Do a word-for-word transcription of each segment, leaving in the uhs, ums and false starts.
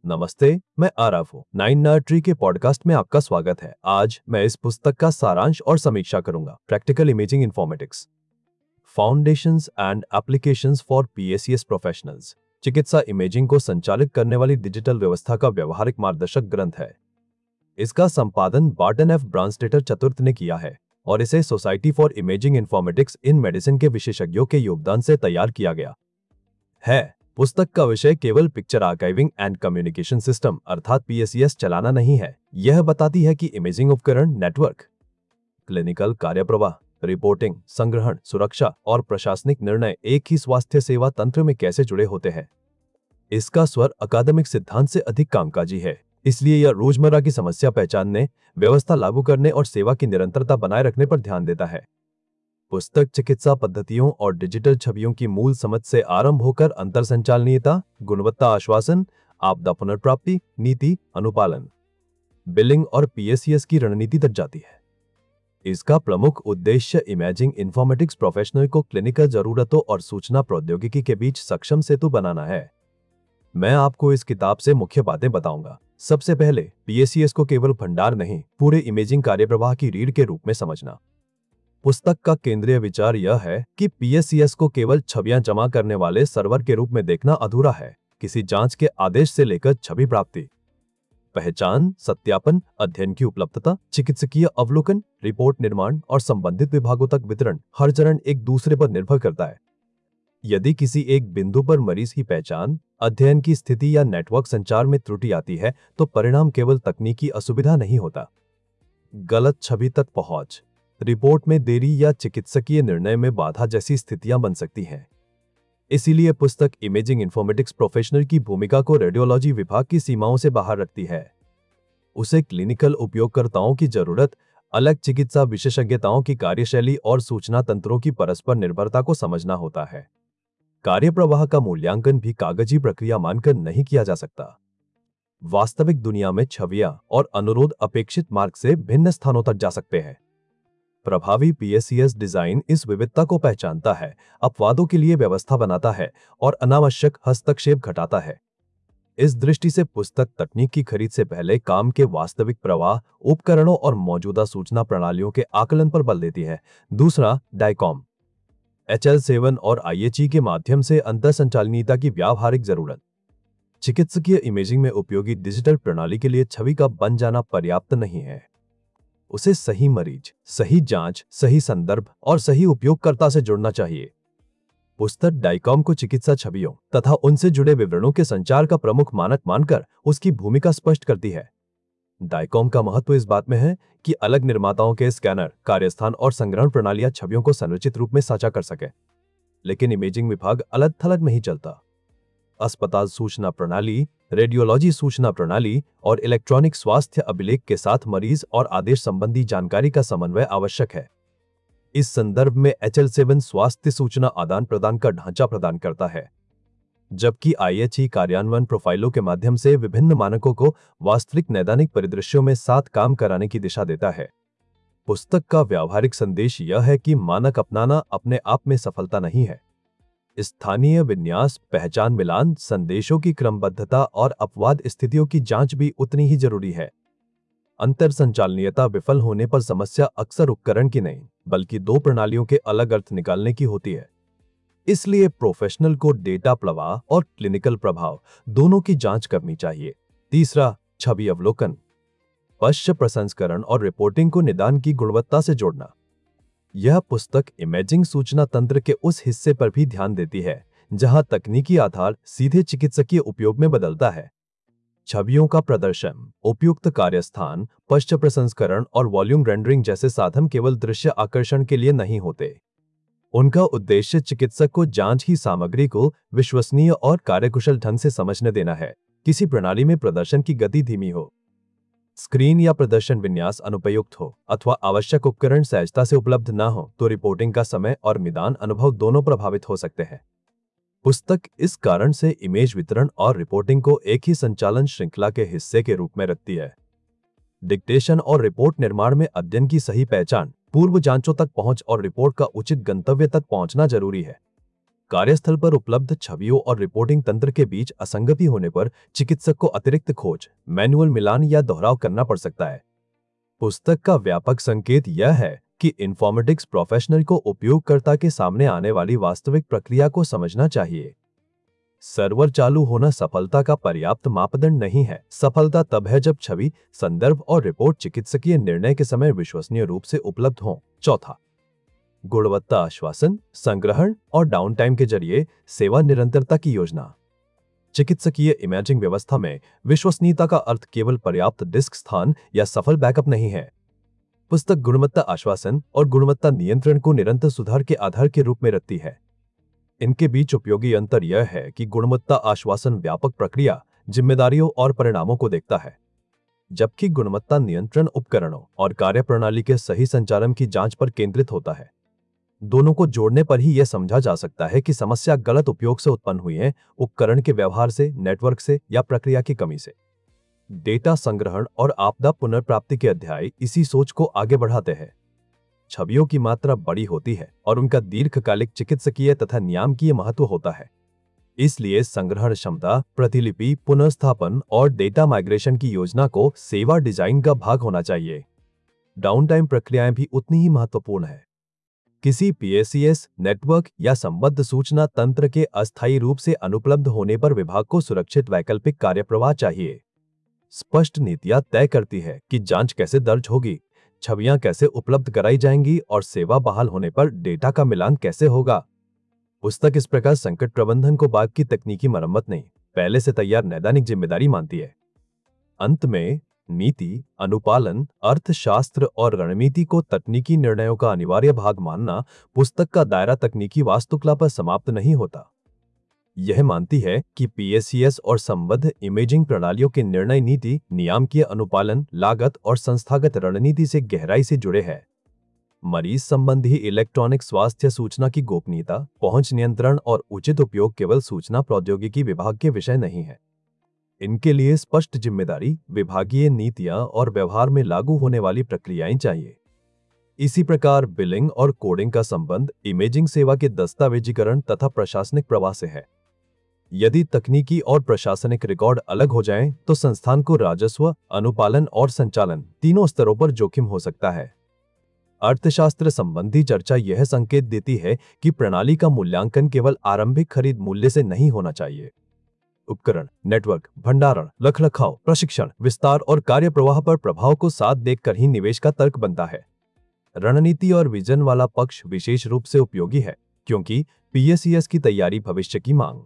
नमस्ते, मैं आरव हूँ। नाइन नर्ड ट्री के पॉडकास्ट में आपका स्वागत है। आज मैं इस पुस्तक का सारांश और समीक्षा करूंगा। Practical imaging informatics, foundations and applications for PACS professionals. चिकित्सा इमेजिंग को संचालित करने वाली डिजिटल व्यवस्था का व्यवहारिक मार्गदर्शक ग्रंथ है। इसका संपादन बार्टन एफ ब्रांस्टेटर चतुर्थ ने किया है और इसे society for imaging informatics in medicine के विशेषज्ञों के योगदान से तैयार किया गया है। पुस्तक का विषय केवल picture archiving and communication system अर्थात पीएसीएस चलाना नहीं है। यह बताती है कि इमेजिंग उपकरण, नेटवर्क, क्लिनिकल कार्यप्रवाह, रिपोर्टिंग, संग्रहण, सुरक्षा और प्रशासनिक निर्णय एक ही स्वास्थ्य सेवा तंत्र में कैसे जुड़े होते हैं। इसका स्वर अकादमिक सिद्धांत से अधिक कामकाजी है, इसलिए यह रोजमर्रा की समस्या पहचानने, व्यवस्था लागू करने और सेवा की निरंतरता बनाए रखने पर ध्यान देता है। पुस्तक चिकित्सा पद्धतियों और डिजिटल छवियों की मूल समझ से आरंभ होकर अंतर संचालनीयता, गुणवत्ता आश्वासन, आपदा पुनर्प्राप्ति, नीति अनुपालन, बिलिंग और पीएसीएस की रणनीति तक जाती है। इसका प्रमुख उद्देश्य इमेजिंग इन्फॉर्मेटिक्स प्रोफेशनल को क्लिनिकल जरूरतों और सूचना प्रौद्योगिकी के बीच सक्षम सेतु बनाना है। मैं आपको इस किताब से मुख्य बातें बताऊंगा। सबसे पहले, पीएसीएस को केवल भंडार नहीं, पूरे इमेजिंग कार्यप्रवाह की रीढ़ के रूप में समझना। पुस्तक का केंद्रीय विचार यह है कि पीएसीएस को केवल छवियां जमा करने वाले सर्वर के रूप में देखना अधूरा है। किसी जांच के आदेश से लेकर छवि प्राप्ति, पहचान, सत्यापन, अध्ययन की उपलब्धता, चिकित्सकीय अवलोकन, रिपोर्ट निर्माण और संबंधित विभागों तक वितरण, हर चरण एक दूसरे पर निर्भर करता है। यदि किसी एक बिंदु पर मरीज की पहचान, अध्ययन की स्थिति या नेटवर्क संचार में त्रुटि आती है तो परिणाम केवल तकनीकी असुविधा नहीं होता। गलत छवि तक पहुंच, रिपोर्ट में देरी या चिकित्सकीय निर्णय में बाधा जैसी स्थितियां बन सकती हैं। इसीलिए पुस्तक इमेजिंग इन्फॉर्मेटिक्स प्रोफेशनल की भूमिका को रेडियोलॉजी विभाग की सीमाओं से बाहर रखती है। उसे क्लिनिकल उपयोगकर्ताओं की जरूरत, अलग चिकित्सा विशेषज्ञताओं की कार्यशैली और सूचना तंत्रों की परस्पर निर्भरता को समझना होता है। कार्यप्रवाह का मूल्यांकन भी कागजी प्रक्रिया मानकर नहीं किया जा सकता। वास्तविक दुनिया में छवियां और अनुरोध अपेक्षित मार्ग से भिन्न स्थानों तक जा सकते हैं। प्रभावी पीएसीएस डिजाइन इस विविधता को पहचानता है, अपवादों के लिए व्यवस्था बनाता है और अनावश्यक हस्तक्षेप घटाता है। इस दृष्टि से पुस्तक तकनीक की खरीद से पहले काम के वास्तविक प्रवाह, उपकरणों और मौजूदा सूचना प्रणालियों के आकलन पर बल देती है। दूसरा, डाइकॉम, एच एल सेवन और आईएचई के माध्यम से अंतर संचालनीयता की व्यावहारिक जरूरत। चिकित्सकीय इमेजिंग में उपयोगी डिजिटल प्रणाली के लिए छवि का बन जाना पर्याप्त नहीं है। उसे सही मरीज, सही जांच, सही संदर्भ और सही उपयोगकर्ता से जुड़ना चाहिए। पुस्तक डाइकॉम को चिकित्सा छवियों तथा उनसे जुड़े विवरणों के संचार का प्रमुख मानक मानकर उसकी भूमिका स्पष्ट करती है। डाइकॉम का महत्व इस बात में है कि अलग निर्माताओं के स्कैनर, कार्यस्थान और संग्रहण प्रणालियां छवियों को संरचित रूप में साझा कर सके, लेकिन इमेजिंग विभाग अलग थलग नहीं चलता। अस्पताल सूचना प्रणाली, रेडियोलॉजी सूचना प्रणाली और इलेक्ट्रॉनिक स्वास्थ्य अभिलेख के साथ मरीज और आदेश संबंधी जानकारी का समन्वय आवश्यक है। इस संदर्भ में एच एल सेवन स्वास्थ्य सूचना आदान प्रदान का ढांचा प्रदान करता है, जबकि आईएचई कार्यान्वयन प्रोफाइलों के माध्यम से विभिन्न मानकों को वास्तविक नैदानिक परिदृश्यों में साथ काम कराने की दिशा देता है। पुस्तक का व्यावहारिक संदेश यह है कि मानक अपनाना अपने आप में सफलता नहीं है। स्थानीय विन्यास, पहचान मिलान, संदेशों की क्रमबद्धता और अपवाद स्थितियों की जांच भी उतनी ही जरूरी है। अंतर संचालनीयता विफल होने पर समस्या अक्सर उपकरण की नहीं, बल्कि दो प्रणालियों के अलग अर्थ निकालने की होती है। इसलिए प्रोफेशनल को डेटा प्रवाह और क्लिनिकल प्रभाव दोनों की जांच करनी चाहिए। तीसरा, छवि अवलोकन, पश्च प्रसंस्करण और रिपोर्टिंग को निदान की गुणवत्ता से जोड़ना। यह पुस्तक इमेजिंग सूचना तंत्र के उस हिस्से पर भी ध्यान देती है जहां तकनीकी आधार सीधे चिकित्सकीय उपयोग में बदलता है। छवियों का प्रदर्शन, उपयुक्त कार्यस्थान, पश्च प्रसंस्करण और वॉल्यूम रेंडरिंग जैसे साधन केवल दृश्य आकर्षण के लिए नहीं होते। उनका उद्देश्य चिकित्सक को जांच की सामग्री को विश्वसनीय और कार्यकुशल ढंग से समझने देना है। किसी प्रणाली में प्रदर्शन की गति धीमी हो, स्क्रीन या प्रदर्शन विन्यास अनुपयुक्त हो अथवा आवश्यक उपकरण सहजता से उपलब्ध न हो तो रिपोर्टिंग का समय और निदान अनुभव दोनों प्रभावित हो सकते हैं। पुस्तक इस कारण से इमेज वितरण और रिपोर्टिंग को एक ही संचालन श्रृंखला के हिस्से के रूप में रखती है। डिक्टेशन और रिपोर्ट निर्माण में अध्ययन की सही पहचान, पूर्व जांचों तक पहुंच और रिपोर्ट का उचित गंतव्य तक पहुंचना जरूरी है। कार्यस्थल पर उपलब्ध छवियों और रिपोर्टिंग तंत्र के बीच असंगति होने पर चिकित्सक को अतिरिक्त खोज, मैनुअल मिलान या दोहराव करना पड़ सकता है। पुस्तक का व्यापक संकेत यह है कि इन्फॉर्मेटिक्स प्रोफेशनल को उपयोगकर्ता के सामने आने वाली वास्तविक प्रक्रिया को समझना चाहिए। सर्वर चालू होना सफलता का पर्याप्त मापदंड नहीं है। सफलता तब है जब छवि, संदर्भ और रिपोर्ट चिकित्सकीय निर्णय के समय विश्वसनीय रूप से उपलब्ध हों। चौथा, गुणवत्ता आश्वासन, संग्रहण और डाउनटाइम के जरिए सेवा निरंतरता की योजना। चिकित्सकीय इमेजिंग व्यवस्था में विश्वसनीयता का अर्थ केवल पर्याप्त डिस्क स्थान या सफल बैकअप नहीं है। पुस्तक गुणवत्ता आश्वासन और गुणवत्ता नियंत्रण को निरंतर सुधार के आधार के रूप में रखती है। इनके बीच उपयोगी अंतर यह है कि गुणवत्ता आश्वासन व्यापक प्रक्रिया, जिम्मेदारियों और परिणामों को देखता है, जबकि गुणवत्ता नियंत्रण उपकरणों और कार्यप्रणाली के सही संचालन की जांच पर केंद्रित होता है। दोनों को जोड़ने पर ही यह समझा जा सकता है कि समस्या गलत उपयोग से उत्पन्न हुई है, उपकरण के व्यवहार से, नेटवर्क से या प्रक्रिया की कमी से। डेटा संग्रहण और आपदा पुनर्प्राप्ति के अध्याय इसी सोच को आगे बढ़ाते हैं। छवियों की मात्रा बड़ी होती है और उनका दीर्घकालिक चिकित्सकीय तथा नियामकीय महत्व होता है। इसलिए संग्रहण क्षमता, प्रतिलिपि, पुनर्स्थापन और डेटा माइग्रेशन की योजना को सेवा डिजाइन का भाग होना चाहिए। डाउनटाइम प्रक्रियाएं भी उतनी ही महत्वपूर्ण है। किसी पीएसीएस, नेटवर्क या संबद्ध सूचना तंत्र के अस्थायी रूप से अनुपलब्ध होने पर विभाग को सुरक्षित वैकल्पिक कार्यप्रवाह चाहिए। स्पष्ट नीतियां तय करती है कि जांच कैसे दर्ज होगी, छवियां कैसे उपलब्ध कराई जाएंगी और सेवा बहाल होने पर डेटा का मिलान कैसे होगा। पुस्तक इस प्रकार संकट प्रबंधन को बाद की तकनीकी मरम्मत नहीं, पहले से तैयार नैदानिक जिम्मेदारी मानती है। अंत में नीति, अनुपालन, अर्थशास्त्र और रणनीति को तकनीकी निर्णयों का अनिवार्य भाग मानना पुस्तक का दायरा तकनीकी वास्तुकला पर समाप्त नहीं होता। यह मानती है कि पीएसीएस और संबद्ध इमेजिंग प्रणालियों के निर्णय नीति, नियामकीय अनुपालन, लागत और संस्थागत रणनीति से गहराई से जुड़े हैं। मरीज संबंधी इलेक्ट्रॉनिक स्वास्थ्य सूचना की गोपनीयता, पहुंच नियंत्रण और उचित उपयोग केवल सूचना प्रौद्योगिकी विभाग के विषय नहीं है। इनके लिए स्पष्ट जिम्मेदारी, विभागीय नीतियां और व्यवहार में लागू होने वाली प्रक्रियाएं चाहिए। इसी प्रकार बिलिंग और कोडिंग का संबंध इमेजिंग सेवा के दस्तावेजीकरण तथा प्रशासनिक प्रवाह से है। यदि तकनीकी और प्रशासनिक रिकॉर्ड अलग हो जाएं, तो संस्थान को राजस्व, अनुपालन और संचालन तीनों स्तरों पर जोखिम हो सकता है। अर्थशास्त्र संबंधी चर्चा यह संकेत देती है कि प्रणाली का मूल्यांकन केवल आरंभिक खरीद मूल्य से नहीं होना चाहिए। उपकरण, नेटवर्क, भंडारण, रखरखाव, प्रशिक्षण, विस्तार और कार्यप्रवाह पर प्रभाव को साथ देखकर ही निवेश का तर्क बनता है। रणनीति और विजन वाला पक्ष विशेष रूप से उपयोगी है, क्योंकि पीएसीएस की तैयारी भविष्य की मांग,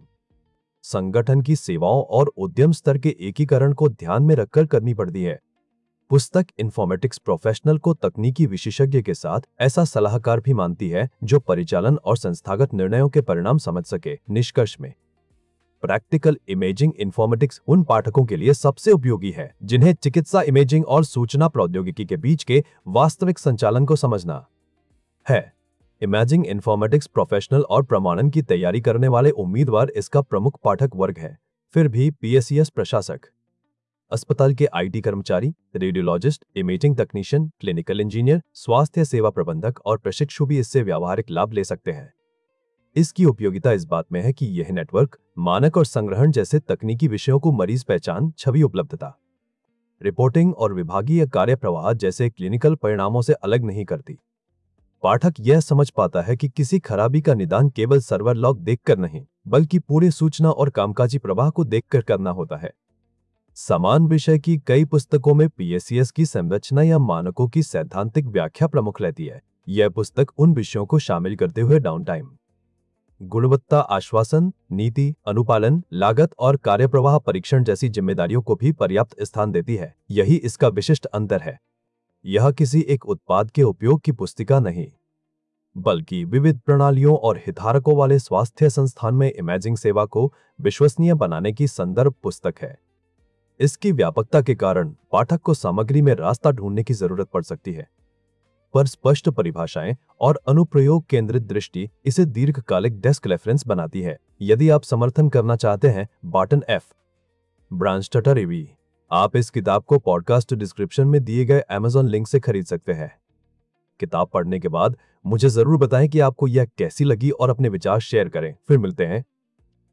संगठन की सेवाओं और उद्यम स्तर के एकीकरण को ध्यान में रखकर करनी पड़ती है। पुस्तक इन्फॉर्मेटिक्स प्रोफेशनल को तकनीकी विशेषज्ञ के साथ ऐसा सलाहकार भी मानती है जो परिचालन और संस्थागत निर्णयों के परिणाम समझ सके। निष्कर्ष में प्रैक्टिकल इमेजिंग इन्फॉर्मेटिक्स उन पाठकों के लिए सबसे उपयोगी है जिन्हें चिकित्सा इमेजिंग और सूचना प्रौद्योगिकी के बीच के वास्तविक संचालन को समझना है। इमेजिंग इन्फॉर्मेटिक्स प्रोफेशनल और प्रमाणन की तैयारी करने वाले उम्मीदवार इसका प्रमुख पाठक वर्ग है। फिर भी पीएसीएस प्रशासक, अस्पताल के आईटी कर्मचारी, radiologist, imaging technician, clinical engineer, स्वास्थ्य सेवा प्रबंधक और प्रशिक्षु भी इससे व्यावहारिक लाभ ले सकते हैं। इसकी उपयोगिता इस बात में है कि यह नेटवर्क, मानक और संग्रहण जैसे तकनीकी विषयों को मरीज पहचान, छवि उपलब्धता, रिपोर्टिंग और विभागीय कार्यप्रवाह जैसे क्लिनिकल परिणामों से अलग नहीं करती। पाठक यह समझ पाता है कि किसी खराबी का निदान केवल सर्वर लॉग देखकर नहीं, बल्कि पूरे सूचना और कामकाजी प्रवाह को देखकर करना होता है। समान विषय की कई पुस्तकों में पीएसीएस की संरचना या मानकों की सैद्धांतिक व्याख्या प्रमुख रहती है। यह पुस्तक उन विषयों को शामिल करते हुए डाउनटाइम, गुणवत्ता आश्वासन, नीति, अनुपालन, लागत और कार्यप्रवाह परीक्षण जैसी जिम्मेदारियों को भी पर्याप्त स्थान देती है। यही इसका विशिष्ट अंतर है। यह किसी एक उत्पाद के उपयोग की पुस्तिका नहीं, बल्कि विविध प्रणालियों और हितधारकों वाले स्वास्थ्य संस्थान में इमेजिंग सेवा को विश्वसनीय बनाने की संदर्भ पुस्तक है। इसकी व्यापकता के कारण पाठक को सामग्री में रास्ता ढूंढने की जरूरत पड़ सकती है, पर स्पष्ट परिभाषाएं और अनुप्रयोग केंद्रित दृष्टि इसे दीर्घकालिक डेस्क रेफरेंस बनाती है। यदि आप समर्थन करना चाहते हैं, बटन एफ ब्रांचस्टाटर एवी, आप इस किताब को पॉडकास्ट डिस्क्रिप्शन में दिए गए अमेज़न लिंक से खरीद सकते हैं। किताब पढ़ने के बाद मुझे जरूर बताएं कि आपको यह कैसी लगी और अपने विचार शेयर करें। फिर मिलते हैं